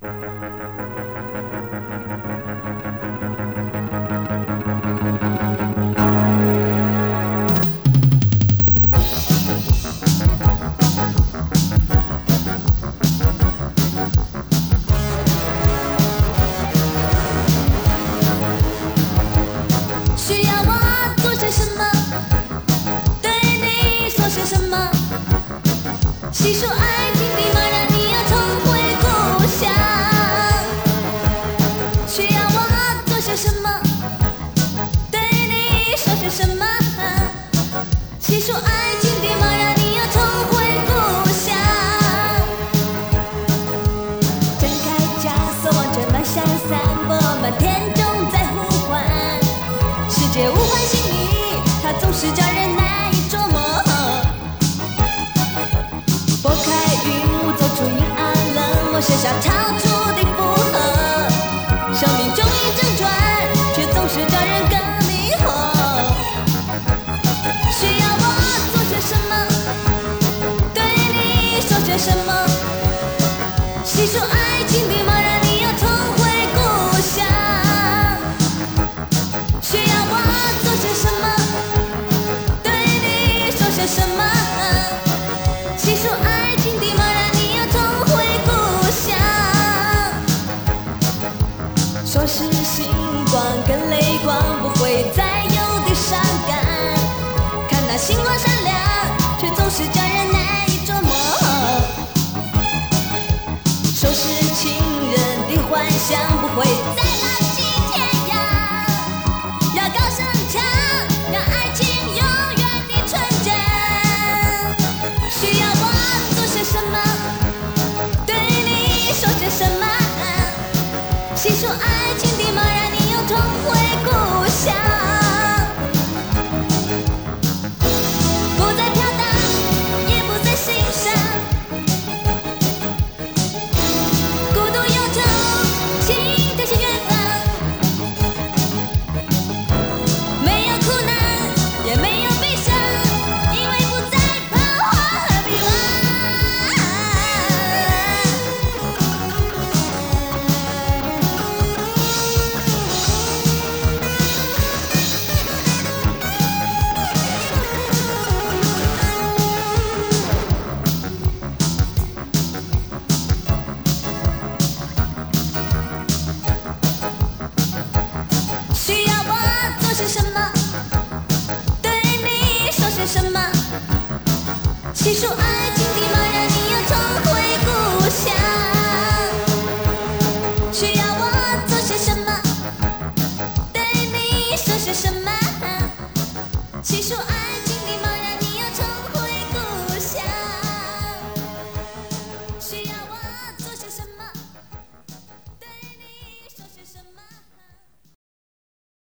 细数爱情的茫然，你要重回故乡。需要我做些什么？对你说些什么？细数爱情的茫然，你要重回故乡。睁开枷锁，望着漫山散播，漫天中在呼唤。世界无关心你，它总是叫人难以捉摸。拨开云雾，走出阴暗冷漠，写下超出的负荷。生命中一正转，却总是叫人更迷惑。需要我做些什么？对你说些什么？细数爱情的茫然，你要重回故乡。需要我做些什么？对你说些什么？细数爱情的茫然，你要重回故乡。说是星光跟泪光，不会再有的伤感。看那星光闪亮，却总是叫人难以捉摸。说是情人的幻想，不会再浪迹天涯。要高声唱，让爱情永远的纯真。需要我做些什么？对你说些什么？细数爱情的茫然，你要重回